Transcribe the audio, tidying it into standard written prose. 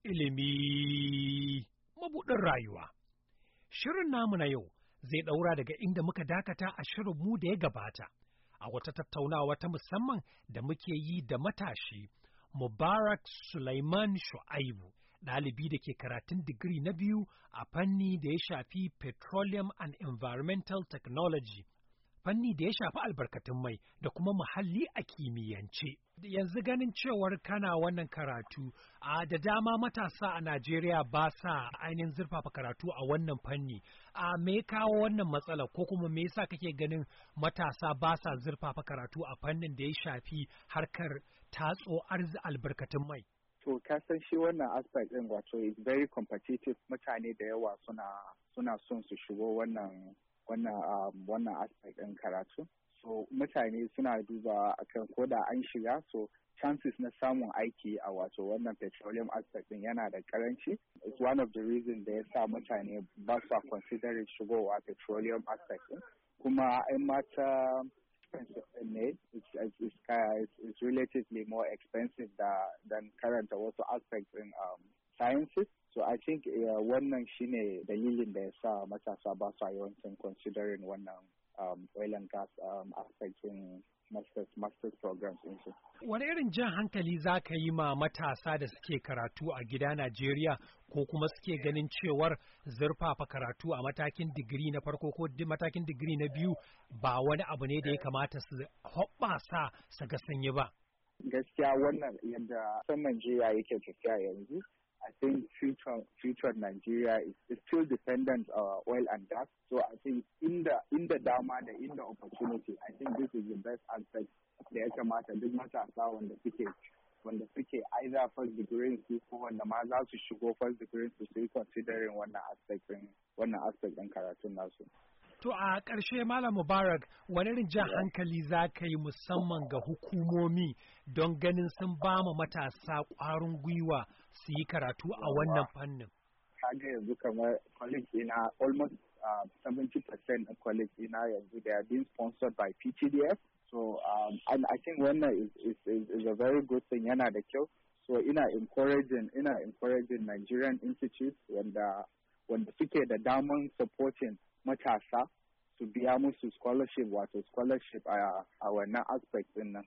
ilimi mabuɗin rayuwa. Shirin namu na yau zai ɗaura daga inda muka dakata a shirin mu da ya gabata, a wata tattaunawa ta musamman da muke yi da matashi Mubarak Sulaiman Shu'aibu, ɗalibi da ke karatun digiri na biyu a fanni da ya shafi Petroleum and Environmental Technology, fanni da ya shafi albarkatun mai da kuma muhalli a kimiyyance. Yanzu ganin cewar kana wannan karatu, da dama matasa a Najeriya ba sa ainihin zurfafa karatu a wannan fanni. Me kawo wannan matsala ko kuma me yasa kake ganin matasa ba sa zurfafa karatu a fannin da ya shafi harkar tatso albarkatun mai? To ka san shi wannan aspect din wato is very competitive. Mutane da yawa suna son su shigo wannan aspect din karatu. So mutane suna duba akan ko da an shiga, so chances na samun aiki a wato wannan petroleum aspect din yana da karanci. It's one of the reasons da ya sa mutane ba su consider shigowa petroleum aspect din. Kuma in mata ne, it's relatively more expensive than karanta wasu aspects in sciences. So I think wannan shine dalilin da ya sa matasa ba su yawancin considering wannan oil and gas aspect in master's programs din su. Wani irin jan hankali za ka yi ma matasa da suke karatu a gida Najeriya ko kuma suke ganin cewar zurfafa karatu a matakin digiri na farko ko matakin digiri na biyu ba wani abu ne da ya kamata su hoɓɓasa su ga sun yi ba? Gaskiya wannan yadda san Najeriya yake tafiya yanzu, I think future Nigeria is still dependent on oil and gas. So I think in the dama da in the opportunity, I think this is the best aspect da ya kamata duk matasa wanda suke either first degree su ko wanda ma za su shigo first degree su yi considering wannan aspect din karatun nasu. To a ƙarshe Malam Mubarak, wani irin jan hankali za ka yi musamman ga hukumomi don ganin sun ba ma matasa ƙwarin gwiwa su yi karatu a wannan fannin? Kaga yanzu kamar college ina almost 70% of college ina yanzu they are being sponsored by PTDF. So and I think wannan is a very good thing, yana da kyau. So ina encouraging Nigerian institutes wanda suke da daman supporting matasa su biya musu scholarship a wannan aspect din nan.